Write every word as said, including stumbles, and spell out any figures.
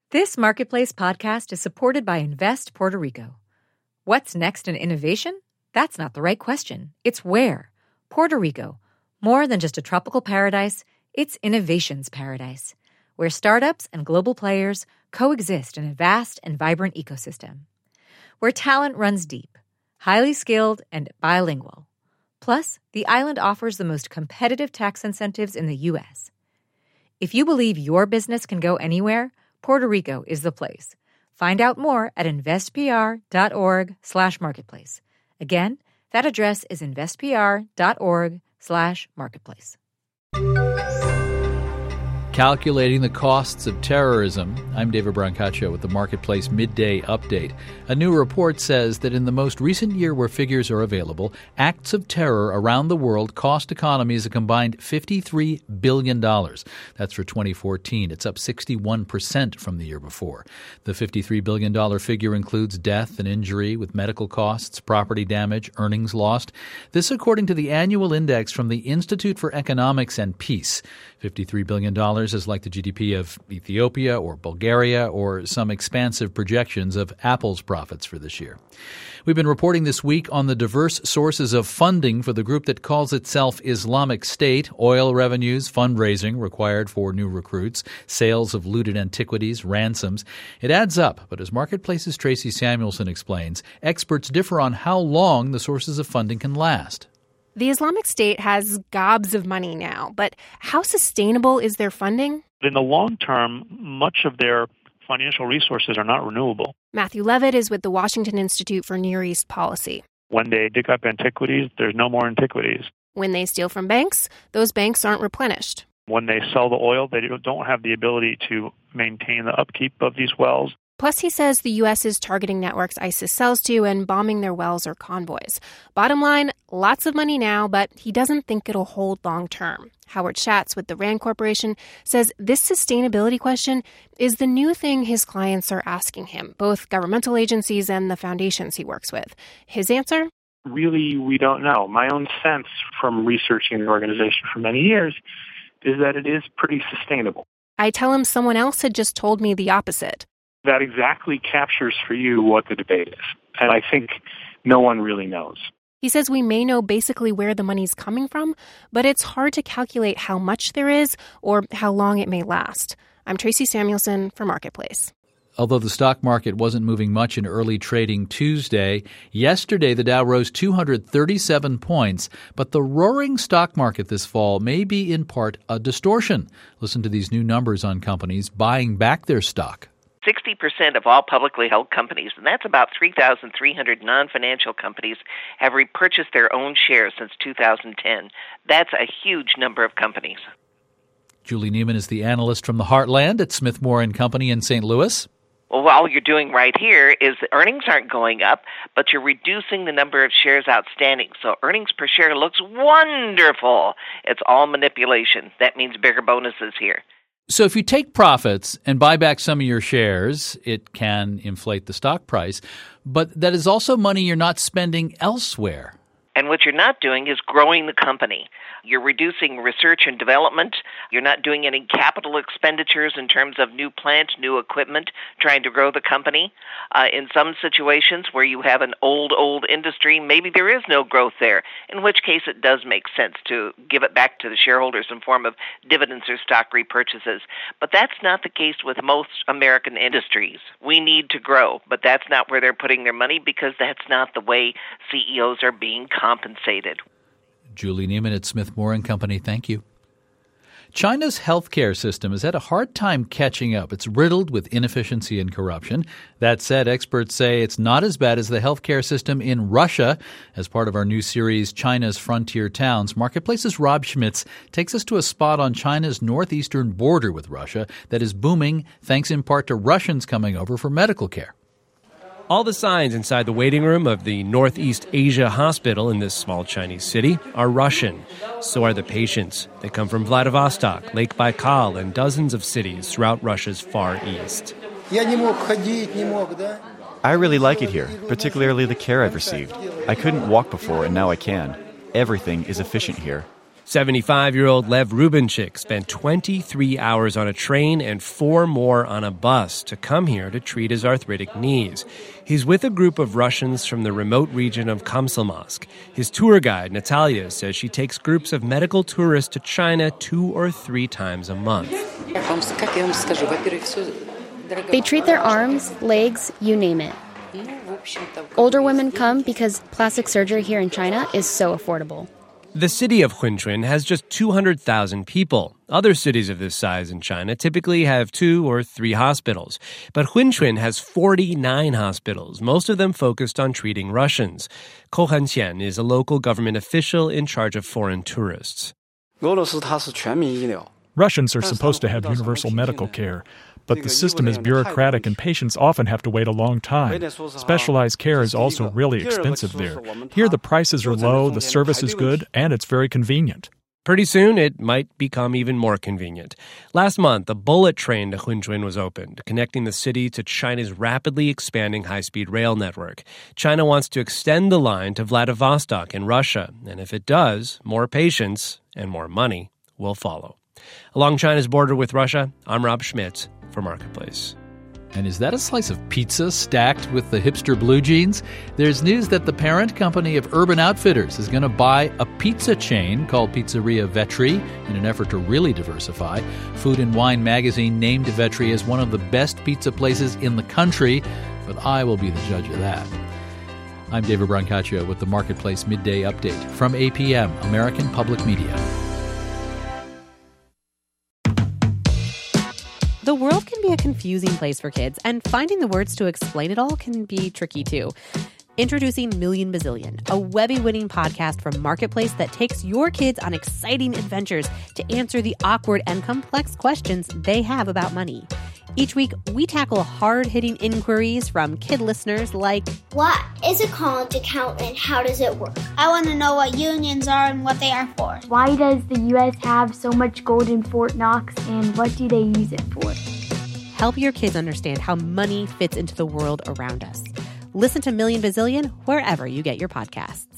This Marketplace podcast is supported by Invest Puerto Rico. What's next in innovation? That's not the right question. It's where. Puerto Rico. More than just a tropical paradise, it's innovation's paradise, where startups and global players coexist in a vast and vibrant ecosystem. Where talent runs deep, highly skilled, and bilingual. Plus, the island offers the most competitive tax incentives in the U S. If you believe your business can go anywhere, Puerto Rico is the place. Find out more at investpr.org slash marketplace. Again, that address is investpr.org slash marketplace. Calculating the costs of terrorism. I'm David Brancaccio with the Marketplace Midday Update. A new report says that in the most recent year where figures are available, acts of terror around the world cost economies a combined fifty-three billion dollars. That's for twenty fourteen. It's up sixty-one percent from the year before. The fifty-three billion dollars figure includes death and injury with medical costs, property damage, earnings lost. This according to the annual index from the Institute for Economics and Peace. fifty-three billion dollars is like the G D P of Ethiopia or Bulgaria or some expansive projections of Apple's profits for this year. We've been reporting this week on the diverse sources of funding for the group that calls itself Islamic State, oil revenues, fundraising required for new recruits, sales of looted antiquities, ransoms. It adds up, but as Marketplace's Tracy Samuelson explains, experts differ on how long the sources of funding can last. The Islamic State has gobs of money now, but how sustainable is their funding? In the long term, much of their financial resources are not renewable. Matthew Levitt is with the Washington Institute for Near East Policy. When they dig up antiquities, there's no more antiquities. When they steal from banks, those banks aren't replenished. When they sell the oil, they don't have the ability to maintain the upkeep of these wells. Plus, he says the U S is targeting networks ISIS sells to and bombing their wells or convoys. Bottom line, lots of money now, but he doesn't think it'll hold long term. Howard Schatz with the RAND Corporation says this sustainability question is the new thing his clients are asking him, both governmental agencies and the foundations he works with. His answer? Really, we don't know. My own sense from researching the organization for many years is that it is pretty sustainable. I tell him someone else had just told me the opposite. That exactly captures for you what the debate is. And I think no one really knows. He says we may know basically where the money's coming from, but it's hard to calculate how much there is or how long it may last. I'm Tracy Samuelson for Marketplace. Although the stock market wasn't moving much in early trading Tuesday, yesterday the Dow rose two hundred thirty-seven points, but the roaring stock market this fall may be in part a distortion. Listen to these new numbers on companies buying back their stock. sixty percent of all publicly held companies, and that's about three thousand three hundred non-financial companies, have repurchased their own shares since two thousand ten. That's a huge number of companies. Julie Neiman is the analyst from the Heartland at Smith Moore and Company in Saint Louis. Well, all you're doing right here is the earnings aren't going up, but you're reducing the number of shares outstanding. So earnings per share looks wonderful. It's all manipulation. That means bigger bonuses here. So if you take profits and buy back some of your shares, it can inflate the stock price, but that is also money you're not spending elsewhere. And what you're not doing is growing the company. You're reducing research and development. You're not doing any capital expenditures in terms of new plant, new equipment, trying to grow the company. Uh, in some situations where you have an old, old industry, maybe there is no growth there, in which case it does make sense to give it back to the shareholders in form of dividends or stock repurchases. But that's not the case with most American industries. We need to grow, but that's not where they're putting their money because that's not the way C E Os are being compensated. Julie Neiman at Smith Moore and Company, thank you. China's healthcare system has had a hard time catching up. It's riddled with inefficiency and corruption. That said, experts say it's not as bad as the healthcare system in Russia. As part of our new series, China's Frontier Towns, Marketplace's Rob Schmitz takes us to a spot on China's northeastern border with Russia that is booming thanks in part to Russians coming over for medical care. All the signs inside the waiting room of the Northeast Asia Hospital in this small Chinese city are Russian. So are the patients. They come from Vladivostok, Lake Baikal, and dozens of cities throughout Russia's far east. I really like it here, particularly the care I've received. I couldn't walk before, and now I can. Everything is efficient here. seventy-five-year-old Lev Rubenchik spent twenty-three hours on a train and four more on a bus to come here to treat his arthritic knees. He's with a group of Russians from the remote region of Komsomolsk. His tour guide, Natalia, says she takes groups of medical tourists to China two or three times a month. They treat their arms, legs, you name it. Older women come because plastic surgery here in China is so affordable. The city of Hunchun has just two hundred thousand people. Other cities of this size in China typically have two or three hospitals. But Hunchun has forty-nine hospitals, most of them focused on treating Russians. Ko Han-qian is a local government official in charge of foreign tourists. Russians are supposed to have universal medical care, but the system is bureaucratic and patients often have to wait a long time. Specialized care is also really expensive there. Here the prices are low, the service is good, and it's very convenient. Pretty soon, it might become even more convenient. Last month, a bullet train to Hunchun was opened, connecting the city to China's rapidly expanding high-speed rail network. China wants to extend the line to Vladivostok in Russia, and if it does, more patients and more money will follow. Along China's border with Russia, I'm Rob Schmitz for Marketplace. And is that a slice of pizza stacked with the hipster blue jeans? There's news that the parent company of Urban Outfitters is going to buy a pizza chain called Pizzeria Vetri in an effort to really diversify. Food and Wine magazine named Vetri as one of the best pizza places in the country, but I will be the judge of that. I'm David Brancaccio with the Marketplace Midday Update from A P M, American Public Media. The world can be a confusing place for kids, and finding the words to explain it all can be tricky too. Introducing Million Bazillion, a Webby-winning podcast from Marketplace that takes your kids on exciting adventures to answer the awkward and complex questions they have about money. Each week, we tackle hard-hitting inquiries from kid listeners like, what is a college account and how does it work? I want to know what unions are and what they are for. Why does the U S have so much gold in Fort Knox and what do they use it for? Help your kids understand how money fits into the world around us. Listen to Million Bazillion wherever you get your podcasts.